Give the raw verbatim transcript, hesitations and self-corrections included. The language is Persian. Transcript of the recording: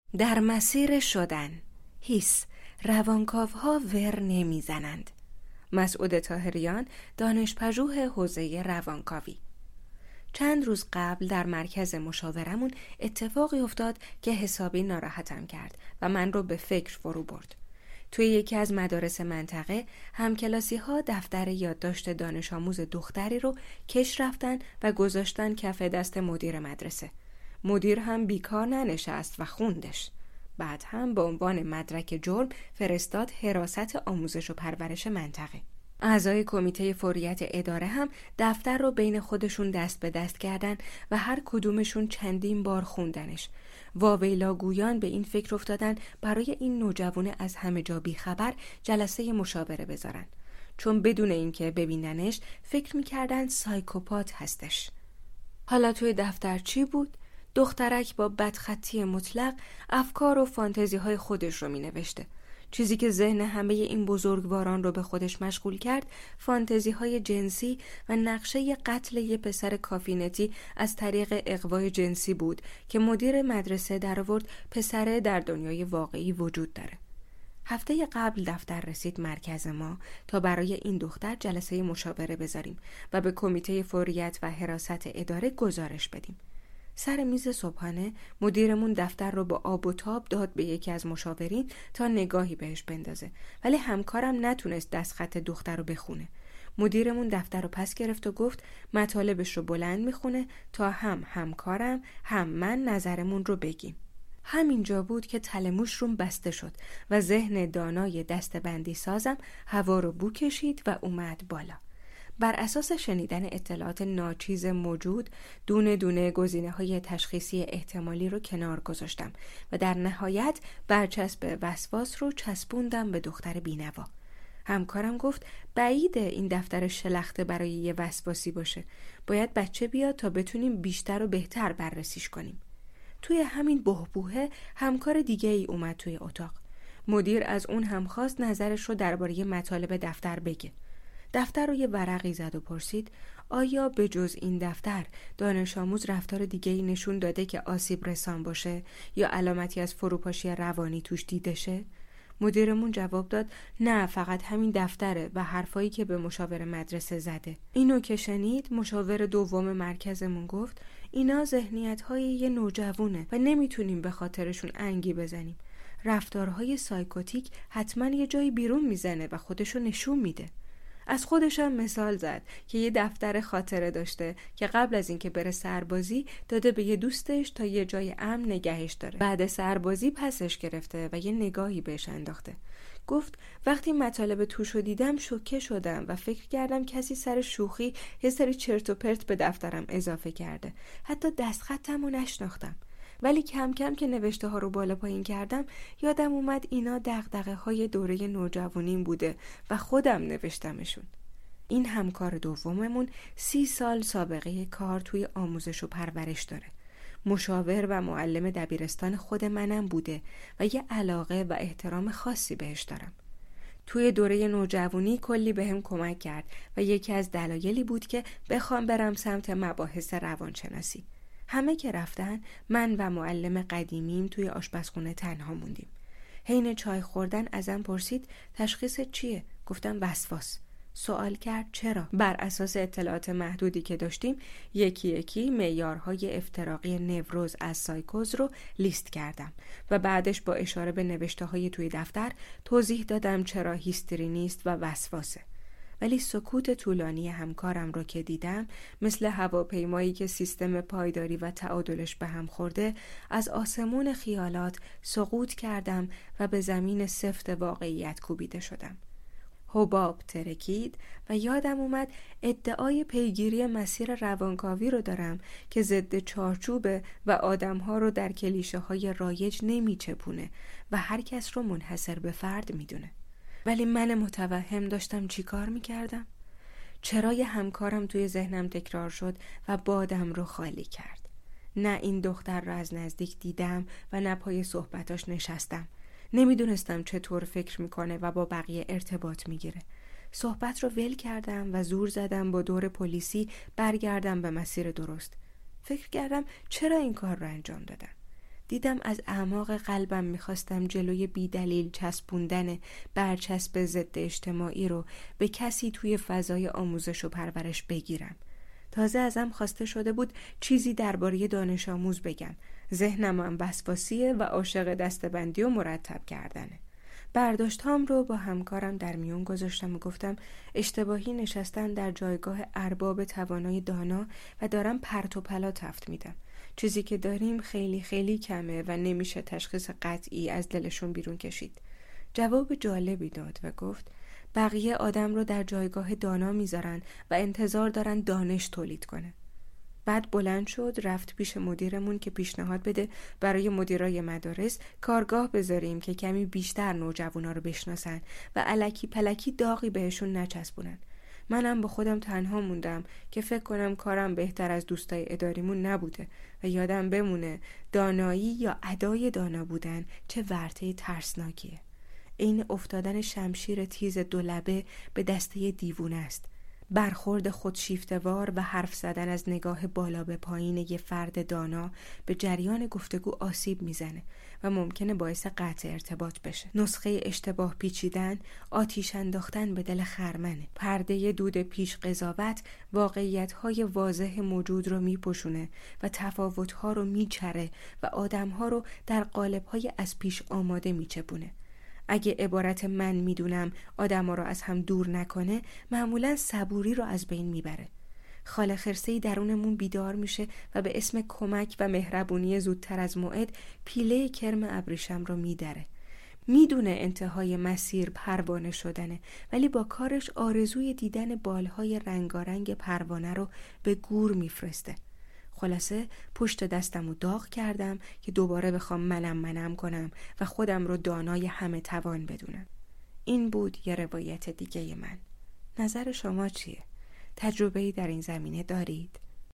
در مسیر شدن. هیس، روانکاوها ور نمیزنند. مسعود طاهریان، دانشپژوه حوزه روانکاوی. چند روز قبل در مرکز مشاورمون اتفاقی افتاد که حسابی ناراحتم کرد و من رو به فکر فرو برد. توی یکی از مدارس منطقه همکلاسی ها دفتر یادداشت دانش آموز دختری رو کش رفتن و گذاشتن کف دست مدیر مدرسه. مدیر هم بیکار ننشست و خوندش. بعد هم به عنوان مدرک جرم فرستاد حراست آموزش و پرورش منطقه. اعضای کمیته فوریت اداره هم دفتر رو بین خودشون دست به دست کردن و هر کدومشون چندین بار خوندنش. واویلا گویان به این فکر افتادن برای این نوجوان از همه جا بی خبر جلسه مشاوره بذارن، چون بدون اینکه ببیننش فکر میکردن سایکوپات هستش. حالا توی دفتر چی بود؟ دخترک با بدخطی مطلق افکار و فانتزی های خودش رو می نوشته. چیزی که ذهن همه این بزرگواران رو به خودش مشغول کرد فانتزی های جنسی و نقشه قتل یه پسر کافینتی از طریق اغوای جنسی بود که مدیر مدرسه در آورد پسر در دنیای واقعی وجود داره. هفته قبل دفتر رسید مرکز ما تا برای این دختر جلسه مشاوره بذاریم و به کمیته فوریت و حراست اداره گزارش بدیم. سر میز صبحانه مدیرمون دفتر رو با آب و تاب داد به یکی از مشاورین تا نگاهی بهش بندازه، ولی همکارم نتونست دستخط دختر رو بخونه. مدیرمون دفتر رو پس گرفت و گفت مطالبش رو بلند میخونه تا هم همکارم هم من نظرمون رو بگیم. همینجا بود که تلموش روم بسته شد و ذهن دانای دستبندی سازم هوا رو بو کشید و اومد بالا. بر اساس شنیدن اطلاعات ناچیز موجود دونه دونه گزینه‌های تشخیصی احتمالی رو کنار گذاشتم و در نهایت برچسب وسواس رو چسبوندم به دختر بینوا. همکارم گفت بعیده این دفتر شلخته برای یه وسواسی باشه. باید بچه بیاد تا بتونیم بیشتر و بهتر بررسیش کنیم. توی همین بحبوحه همکار دیگه ای اومد توی اتاق. مدیر از اون هم خواست نظرش رو درباره مطالب دفتر بگه. دفتر رو یه ورقی زد و پرسید آیا به جز این دفتر دانش آموز رفتار دیگه‌ای نشون داده که آسیب رسان باشه یا علامتی از فروپاشی روانی توش دیده شه؟ مدیرمون جواب داد نه، فقط همین دفتره و حرفایی که به مشاور مدرسه زده. اینو که شنید مشاور دوم مرکزمون گفت اینا ذهنیت‌های یه نوجوونه و نمیتونیم به خاطرشون انگی بزنیم. رفتارهای سایکوتیک حتما یه جایی بیرون میزنه و خودشو نشون میده. از خودش هم مثال زد که یه دفتر خاطره داشته که قبل از اینکه بره سربازی داده به یه دوستش تا یه جای امن نگهش داره. بعد سربازی پسش گرفته و یه نگاهی بهش انداخته. گفت وقتی مطالب توشو دیدم شوکه شدم و فکر کردم کسی سر شوخی یه سری چرت و پرت به دفترم اضافه کرده. حتی دستخطمو نشناختم. ولی کم کم که نوشته ها رو بالا پایین کردم یادم اومد اینا دغدغه های دوره نوجوانیم بوده و خودم نوشتمشون. این همکار دوممون سی سال سابقه کار توی آموزش و پرورش داره. مشاور و معلم دبیرستان خود منم بوده و یه علاقه و احترام خاصی بهش دارم. توی دوره نوجوانی کلی بهم کمک کرد و یکی از دلایلی بود که بخوام برم سمت مباحث روانشناسی. همه که رفتن من و معلم قدیمیم توی آشپزخونه تنها موندیم. حین چای خوردن ازم پرسید تشخیص چیه؟ گفتم وسواس. سوال کرد چرا؟ بر اساس اطلاعات محدودی که داشتیم یکی یکی معیارهای افتراقی نوروز از سایکوز رو لیست کردم و بعدش با اشاره به نوشته‌های توی دفتر توضیح دادم چرا هیستری نیست و وسواسه. ولی سکوت طولانی همکارم رو که دیدم مثل هواپیمایی که سیستم پایداری و تعادلش به هم خورده از آسمون خیالات سقوط کردم و به زمین سفت واقعیت کوبیده شدم. حباب ترکید و یادم اومد ادعای پیگیری مسیر روانکاوی رو دارم که ضد چارچوبه و آدم‌ها رو در کلیشه‌های رایج نمیچپونه و هر کس رو منحصر به فرد میدونه. ولی من متوهم داشتم چی کار میکردم؟ چرای همکارم توی ذهنم تکرار شد و بادم رو خالی کرد. نه این دختر رو از نزدیک دیدم و نه پای صحبتاش نشستم. نمیدونستم چطور فکر میکنه و با بقیه ارتباط میگیره. صحبت رو ول کردم و زور زدم با دور پلیسی برگردم به مسیر درست. فکر کردم چرا این کار رو انجام دادم؟ دیدم از اعماق قلبم میخواستم جلوی بیدلیل چسبوندن برچسب ضد اجتماعی رو به کسی توی فضای آموزش و پرورش بگیرم. تازه ازم خواسته شده بود چیزی درباره دانش آموز بگم. ذهنم هم وسواسیه و عاشق دسته‌بندی و مرتب کردنه. برداشتام رو با همکارم در میون گذاشتم و گفتم اشتباهی نشستن در جایگاه ارباب توانای دانا و دارم پرت و پلا تفت میدم. چیزی که داریم خیلی خیلی کمه و نمیشه تشخیص قطعی از دلشون بیرون کشید. جواب جالبی داد و گفت بقیه آدم رو در جایگاه دانا میذارن و انتظار دارن دانش تولید کنه. بعد بلند شد رفت پیش مدیرمون که پیشنهاد بده برای مدیرای مدارس کارگاه بذاریم که کمی بیشتر نوجوانا رو بشناسن و الکی پلکی داغی بهشون نچسبونن. منم با خودم تنها موندم که فکر کنم کارم بهتر از دوستای اداریمون نبوده و یادم بمونه دانایی یا ادای دانا بودن چه ورطه ترسناکیه. این افتادن شمشیر تیز دولبه به دسته دیوونه است. برخورد خودشیفته‌وار و حرف زدن از نگاه بالا به پایین یه فرد دانا به جریان گفتگو آسیب میزنه و ممکنه باعث قطع ارتباط بشه. نسخه اشتباه پیچیدن، آتیش انداختن به دل خرمنه. پرده دود پیش قضاوت واقعیت‌های واضح موجود رو میپوشونه و تفاوت‌ها رو میچره و آدم‌ها رو در قالب‌های از پیش آماده میچپونه. اگه عبارت من میدونم آدم ها رو از هم دور نکنه معمولا صبوری رو از بین میبره. خاله خرسه‌ای درونمون بیدار میشه و به اسم کمک و مهربونی زودتر از موعد پیله کرم ابریشم رو میدره. میدونه انتهای مسیر پروانه شدنه ولی با کارش آرزوی دیدن بالهای رنگارنگ پروانه رو به گور میفرسته. خلاصه پشت دستم رو داغ کردم که دوباره بخوام منم منم کنم و خودم رو دانای همه توان بدونم. این بود یه روایت دیگه من. نظر شما چیه؟ تجربه‌ای در این زمینه دارید؟